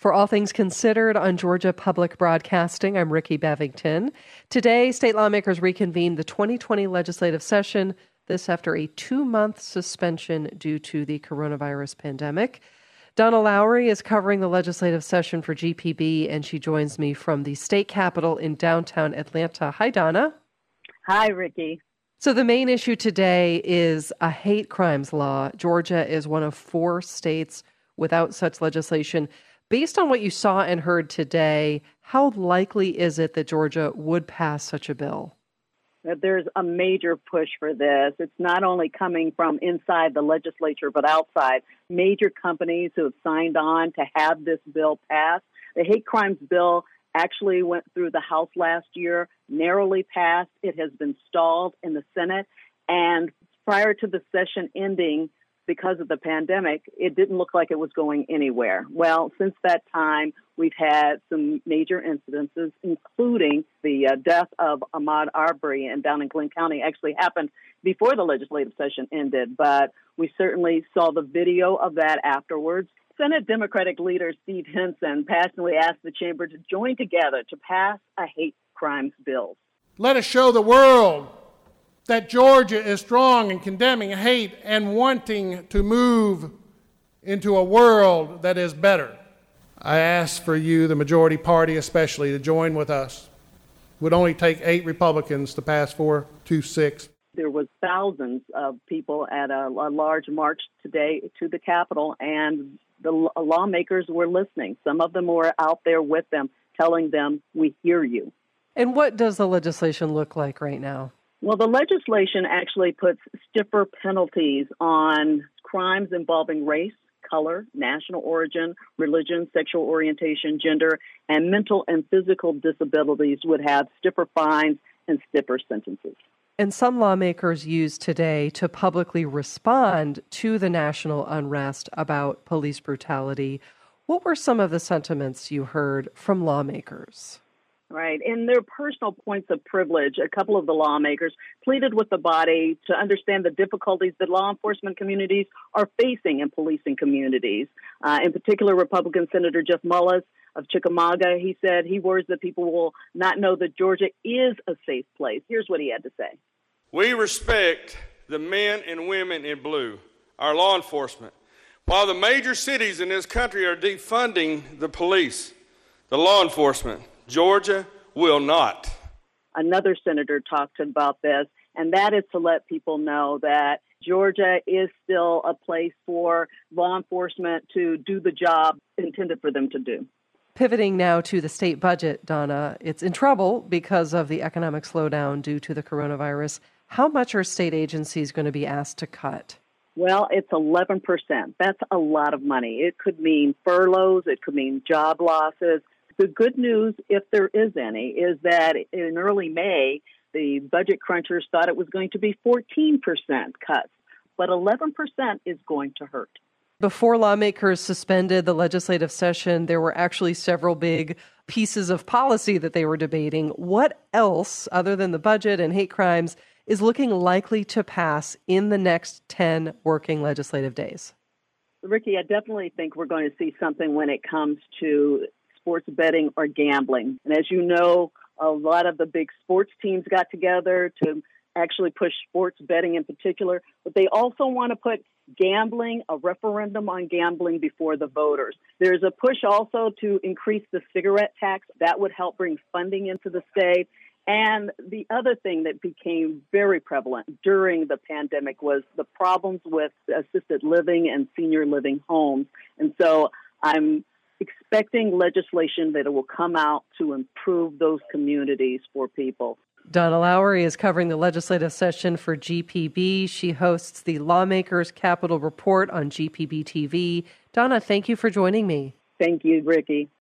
For All Things Considered on Georgia Public Broadcasting, I'm Ricky Bevington. Today, state lawmakers reconvened the 2020 legislative session, this after a 2-month suspension due to the coronavirus pandemic. Donna Lowry is covering the legislative session for GPB, and she joins me from the state capitol in downtown Atlanta. Hi, Donna. Hi, Ricky. So the main issue today is a hate crimes law. Georgia is one of 4 states without such legislation. Based on what you saw and heard today, how likely is it that Georgia would pass such a bill? There's a major push for this. It's not only coming from inside the legislature, but outside. Major companies who have signed on to have this bill passed. The hate crimes bill actually went through the House last year, narrowly passed. It has been stalled in the Senate. And prior to the session ending, because of the pandemic, it didn't look like it was going anywhere. Well, since that time, we've had some major incidences, including the death of Ahmaud Arbery down in Glenn County. Actually happened before the legislative session ended, but we certainly saw the video of that afterwards. Senate Democratic leader Steve Hinson passionately asked the chamber to join together to pass a hate crimes bill. Let us show the world that Georgia is strong in condemning hate and wanting to move into a world that is better. I ask for you, the majority party especially, to join with us. It would only take 8 Republicans to pass 4-6. There was thousands of people at a large march today to the Capitol, and the lawmakers were listening. Some of them were out there with them, telling them, we hear you. And what does the legislation look like right now? Well, the legislation actually puts stiffer penalties on crimes involving race, color, national origin, religion, sexual orientation, gender, and mental and physical disabilities would have stiffer fines and stiffer sentences. And some lawmakers used today to publicly respond to the national unrest about police brutality. What were some of the sentiments you heard from lawmakers? Right. In their personal points of privilege, a couple of the lawmakers pleaded with the body to understand the difficulties that law enforcement communities are facing in policing communities. In particular, Republican Senator Jeff Mullis of Chickamauga, he said he worries that people will not know that Georgia is a safe place. Here's what he had to say. We respect the men and women in blue, our law enforcement. While the major cities in this country are defunding the police, the law enforcement, Georgia will not. Another senator talked about this, and that is to let people know that Georgia is still a place for law enforcement to do the job intended for them to do. Pivoting now to the state budget, Donna, it's in trouble because of the economic slowdown due to the coronavirus. How much are state agencies going to be asked to cut? Well, it's 11%. That's a lot of money. It could mean furloughs. It could mean job losses. The good news, if there is any, is that in early May, the budget crunchers thought it was going to be 14% cuts, but 11% is going to hurt. Before lawmakers suspended the legislative session, there were actually several big pieces of policy that they were debating. What else, other than the budget and hate crimes, is looking likely to pass in the next 10 working legislative days? Ricky, I definitely think we're going to see something when it comes to sports betting or gambling. And as you know, a lot of the big sports teams got together to actually push sports betting in particular, but they also want to put gambling, a referendum on gambling before the voters. There's a push also to increase the cigarette tax. That would help bring funding into the state. And the other thing that became very prevalent during the pandemic was the problems with assisted living and senior living homes. And so I'm expecting legislation that it will come out to improve those communities for people. Donna Lowry is covering the legislative session for GPB. She hosts the Lawmakers Capitol Report on GPB TV. Donna, thank you for joining me. Thank you, Ricky.